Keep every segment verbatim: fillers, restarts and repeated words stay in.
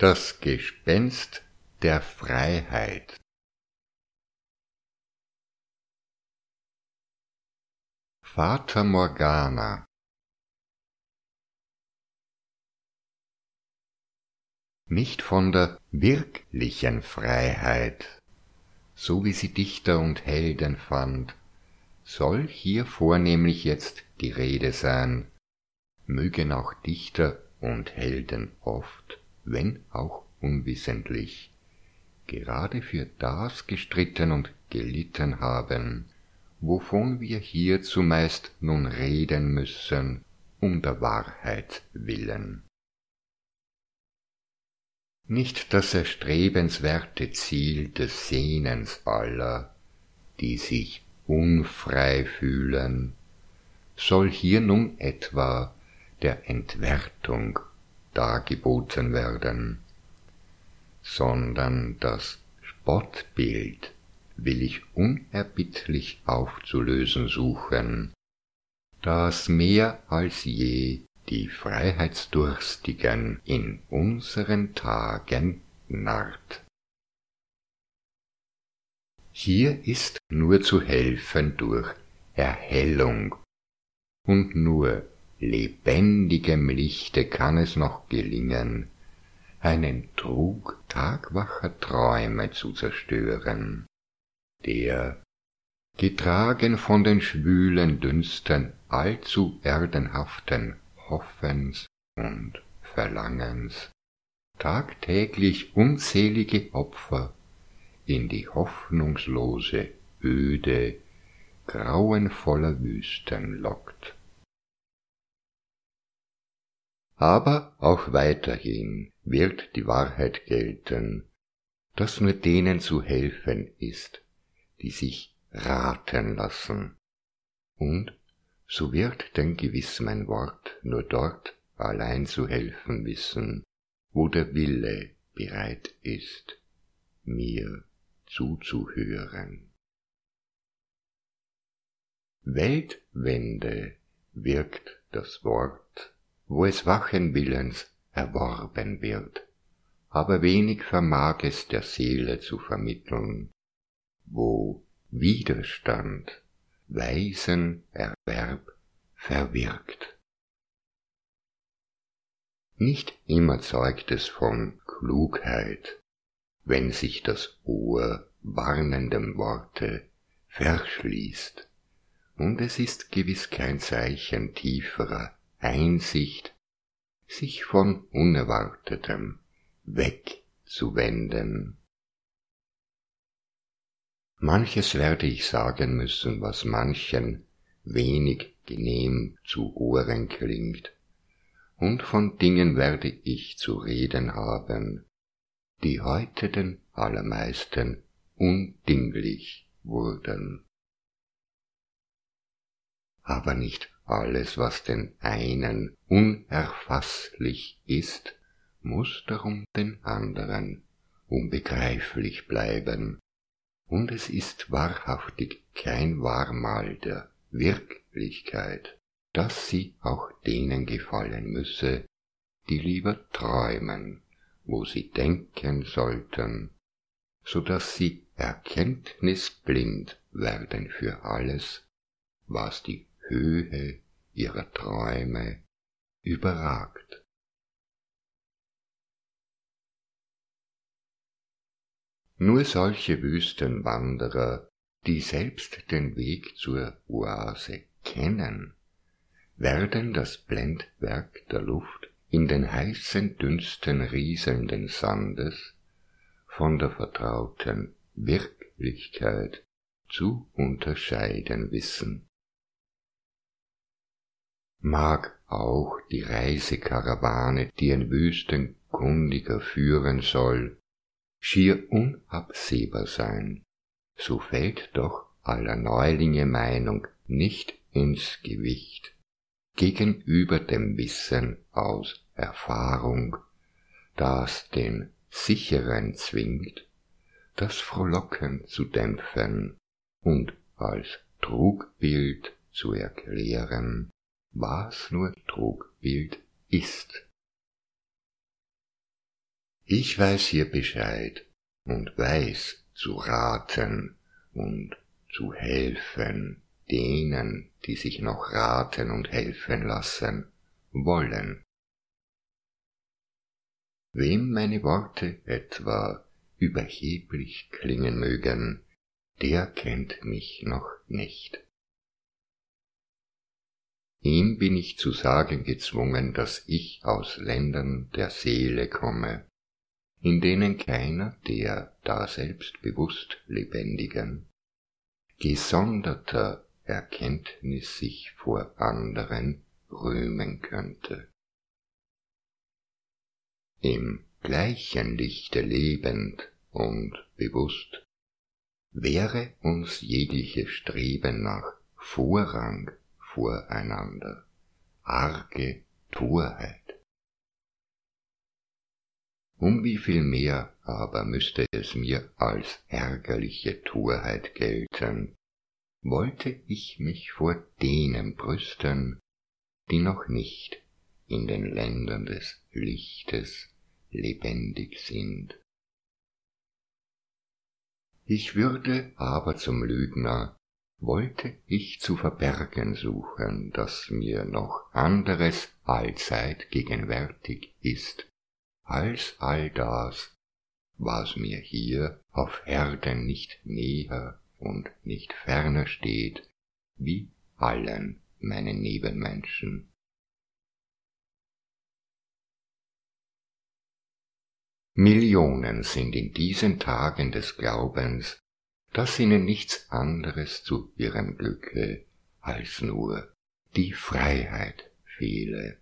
Das Gespenst der Freiheit. Fata Morgana. Nicht von der wirklichen Freiheit, so wie sie Dichter und Helden fand, soll hier vornehmlich jetzt die Rede sein, mögen auch Dichter und Helden oft, wenn auch unwissentlich, gerade für das gestritten und gelitten haben, wovon wir hier zumeist nun reden müssen, um der Wahrheit willen. Nicht das erstrebenswerte Ziel des Sehnens aller, die sich unfrei fühlen, soll hier nun etwa der Entwertung dargeboten werden, sondern das Spottbild will ich unerbittlich aufzulösen suchen, das mehr als je die Freiheitsdurstigen in unseren Tagen narrt. Hier ist nur zu helfen durch Erhellung, und nur lebendigem Lichte kann es noch gelingen, einen Trug tagwacher Träume zu zerstören, der, getragen von den schwülen Dünsten allzu erdenhaften Hoffens und Verlangens, tagtäglich unzählige Opfer in die hoffnungslose Öde grauenvoller Wüsten lockt. Aber auch weiterhin wird die Wahrheit gelten, dass nur denen zu helfen ist, die sich raten lassen, und so wird denn gewiss mein Wort nur dort allein zu helfen wissen, wo der Wille bereit ist, mir zuzuhören. Weltwende wirkt das Wort, wo es wachen Willens erworben wird, aber wenig vermag es der Seele zu vermitteln, wo Widerstand weisen Erwerb verwirkt. Nicht immer zeugt es von Klugheit, wenn sich das Ohr warnendem Worte verschließt, und es ist gewiss kein Zeichen tieferer Einsicht, sich von Unerwartetem wegzuwenden. Manches werde ich sagen müssen, was manchen wenig genehm zu Ohren klingt, und von Dingen werde ich zu reden haben, die heute den allermeisten undinglich wurden. Aber nicht alles, was den einen unerfasslich ist, muß darum den anderen unbegreiflich bleiben, und es ist wahrhaftig kein Wahrmal der Wirklichkeit, dass sie auch denen gefallen müsse, die lieber träumen, wo sie denken sollten, so dass sie erkenntnisblind werden für alles, was die Höhe ihrer Träume überragt. Nur solche Wüstenwanderer, die selbst den Weg zur Oase kennen, werden das Blendwerk der Luft in den heißen Dünsten rieselnden Sandes von der vertrauten Wirklichkeit zu unterscheiden wissen. Mag auch die Reisekarawane, die ein Wüstenkundiger führen soll, schier unabsehbar sein, so fällt doch aller Neulinge Meinung nicht ins Gewicht gegenüber dem Wissen aus Erfahrung, das den Sicheren zwingt, das Frohlocken zu dämpfen und als Trugbild zu erklären, was nur Trugbild ist. Ich weiß hier Bescheid und weiß zu raten und zu helfen denen, die sich noch raten und helfen lassen wollen. Wem meine Worte etwa überheblich klingen mögen, der kennt mich noch nicht. Ihm bin ich zu sagen gezwungen, dass ich aus Ländern der Seele komme, in denen keiner der daselbst bewusst Lebendigen gesonderter Erkenntnis sich vor anderen rühmen könnte. Im gleichen Lichte lebend und bewusst wäre uns jegliches Streben nach Vorrang voreinander arge Torheit. Um wie viel mehr aber müsste es mir als ärgerliche Torheit gelten, wollte ich mich vor denen brüsten, die noch nicht in den Ländern des Lichtes lebendig sind. Ich würde aber zum Lügner, wollte ich zu verbergen suchen, dass mir noch anderes allzeit gegenwärtig ist, als all das, was mir hier auf Erden nicht näher und nicht ferner steht, wie allen meinen Nebenmenschen. Millionen sind in diesen Tagen des Glaubens, dass ihnen nichts anderes zu ihrem Glücke als nur die Freiheit fehle.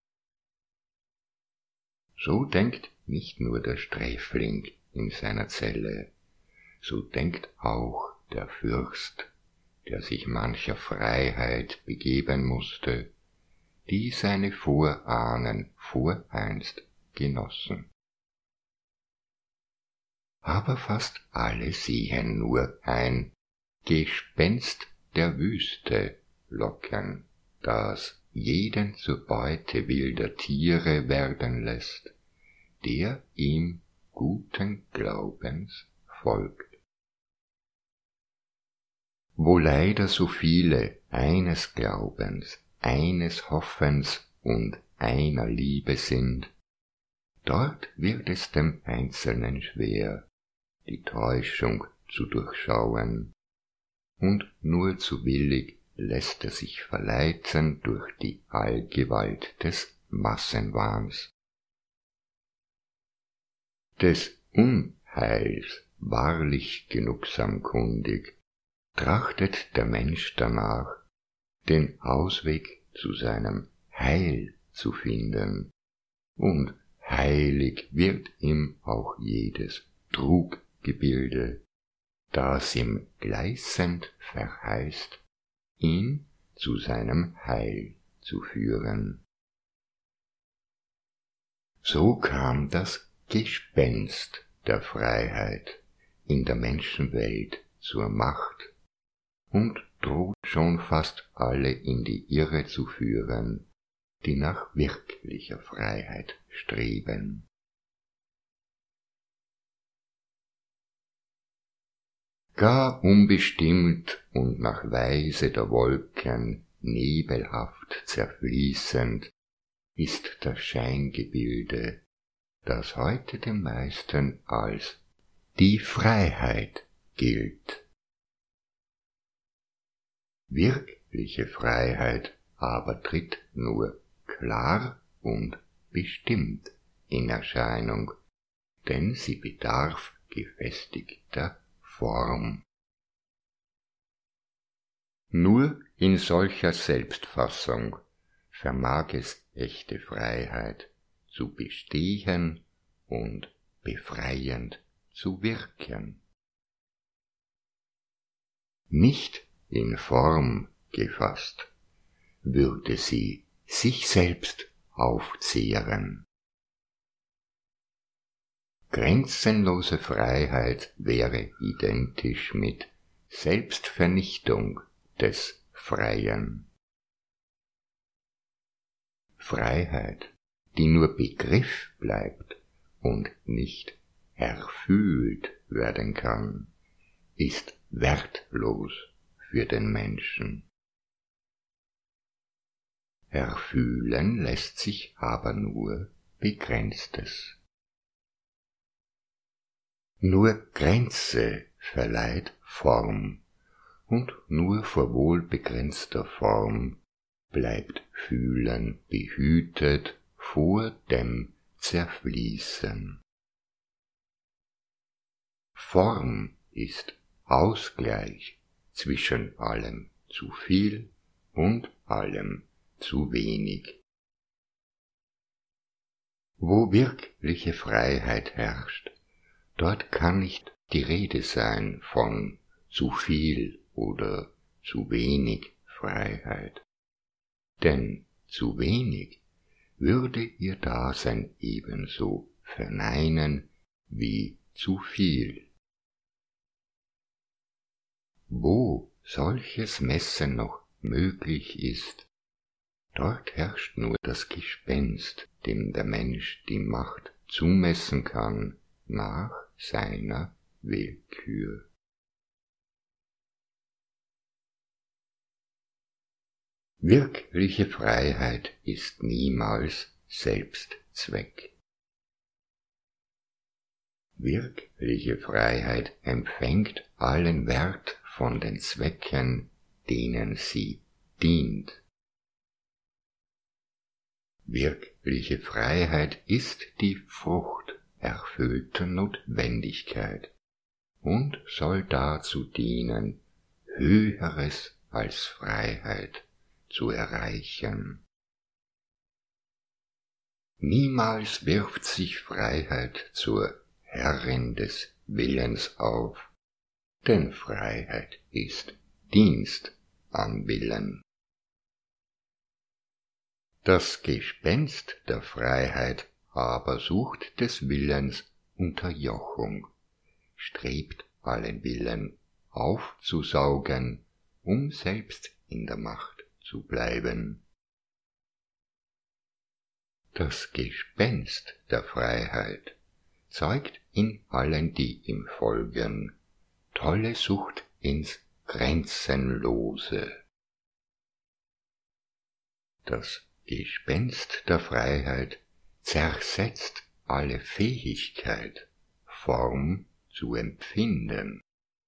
So denkt nicht nur der Sträfling in seiner Zelle, so denkt auch der Fürst, der sich mancher Freiheit begeben musste, die seine Vorahnen voreinst genossen. Aber fast alle sehen nur ein Gespenst der Wüste locken, das jeden zur Beute wilder Tiere werden lässt, der ihm guten Glaubens folgt. Wo leider so viele eines Glaubens, eines Hoffens und einer Liebe sind, dort wird es dem Einzelnen schwer, die Täuschung zu durchschauen, und nur zu willig lässt er sich verleiten durch die Allgewalt des Massenwahns. Des Unheils wahrlich genugsam kundig, trachtet der Mensch danach, den Ausweg zu seinem Heil zu finden, und heilig wird ihm auch jedes Truggebilde, das ihm gleißend verheißt, ihn zu seinem Heil zu führen. So kam das Gespenst der Freiheit in der Menschenwelt zur Macht und droht schon fast alle in die Irre zu führen, die nach wirklicher Freiheit streben. Gar unbestimmt und nach Weise der Wolken nebelhaft zerfließend ist das Scheingebilde, das heute den meisten als die Freiheit gilt. Wirkliche Freiheit aber tritt nur klar und bestimmt in Erscheinung, denn sie bedarf gefestigter Form. Nur in solcher Selbstfassung vermag es echte Freiheit zu bestehen und befreiend zu wirken. Nicht in Form gefasst, würde sie sich selbst aufzehren. Grenzenlose Freiheit wäre identisch mit Selbstvernichtung des Freien. Freiheit, die nur Begriff bleibt und nicht erfühlt werden kann, ist wertlos für den Menschen. Erfühlen lässt sich aber nur Begrenztes. Nur Grenze verleiht Form, und nur vor wohlbegrenzter Form bleibt Fühlen behütet vor dem Zerfließen. Form ist Ausgleich zwischen allem zu viel und allem zu wenig. Wo wirkliche Freiheit herrscht, dort kann nicht die Rede sein von zu viel oder zu wenig Freiheit. Denn zu wenig würde ihr Dasein ebenso verneinen wie zu viel. Wo solches Messen noch möglich ist, dort herrscht nur das Gespenst, dem der Mensch die Macht zumessen kann nach seiner Willkür. Wirkliche Freiheit ist niemals Selbstzweck. Wirkliche Freiheit empfängt allen Wert von den Zwecken, denen sie dient. Wirkliche Freiheit ist die Frucht erfüllter Notwendigkeit und soll dazu dienen, Höheres als Freiheit zu erreichen. Niemals wirft sich Freiheit zur Herrin des Willens auf, denn Freiheit ist Dienst am Willen. Das Gespenst der Freiheit aber sucht des Willens Unterjochung, strebt allen Willen aufzusaugen, um selbst in der Macht zu bleiben. Das Gespenst der Freiheit zeugt in allen, die ihm folgen, tolle Sucht ins Grenzenlose. Das Gespenst der Freiheit zersetzt alle Fähigkeit, Form zu empfinden.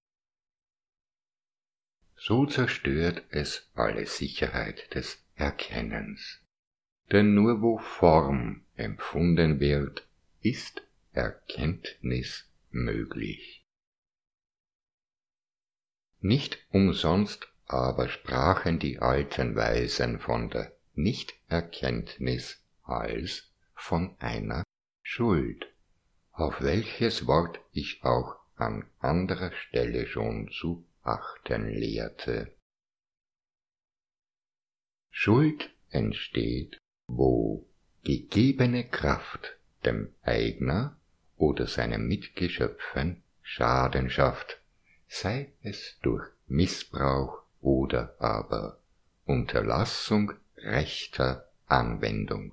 So zerstört es alle Sicherheit des Erkennens. Denn nur wo Form empfunden wird, ist Erkenntnis möglich. Nicht umsonst aber sprachen die alten Weisen von der Nichterkenntnis als von einer Schuld, auf welches Wort ich auch an anderer Stelle schon zu achten lehrte. Schuld entsteht, wo gegebene Kraft dem Eigner oder seinen Mitgeschöpfen Schaden schafft, sei es durch Missbrauch oder aber Unterlassung rechter Anwendung.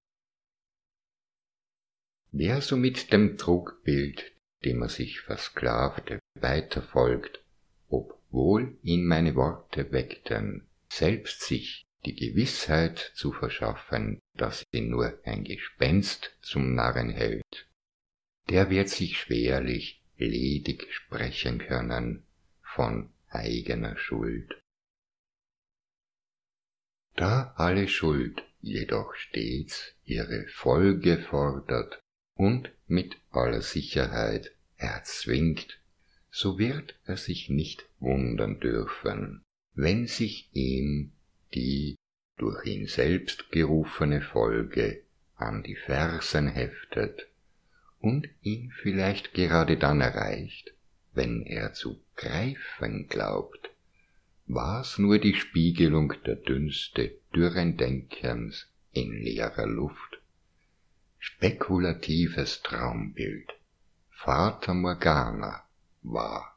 Wer so mit dem Trugbild, dem er sich versklavte, weiterfolgt, obwohl ihn meine Worte weckten, selbst sich die Gewissheit zu verschaffen, dass ihn nur ein Gespenst zum Narren hält, der wird sich schwerlich ledig sprechen können von eigener Schuld. Da alle Schuld jedoch stets ihre Folge fordert und mit aller Sicherheit erzwingt, so wird er sich nicht wundern dürfen, wenn sich ihm die durch ihn selbst gerufene Folge an die Fersen heftet und ihn vielleicht gerade dann erreicht, wenn er zu greifen glaubt, war's nur die Spiegelung der Dünste dürren Denkens in leerer Luft, spekulatives Traumbild, Fata Morgana war.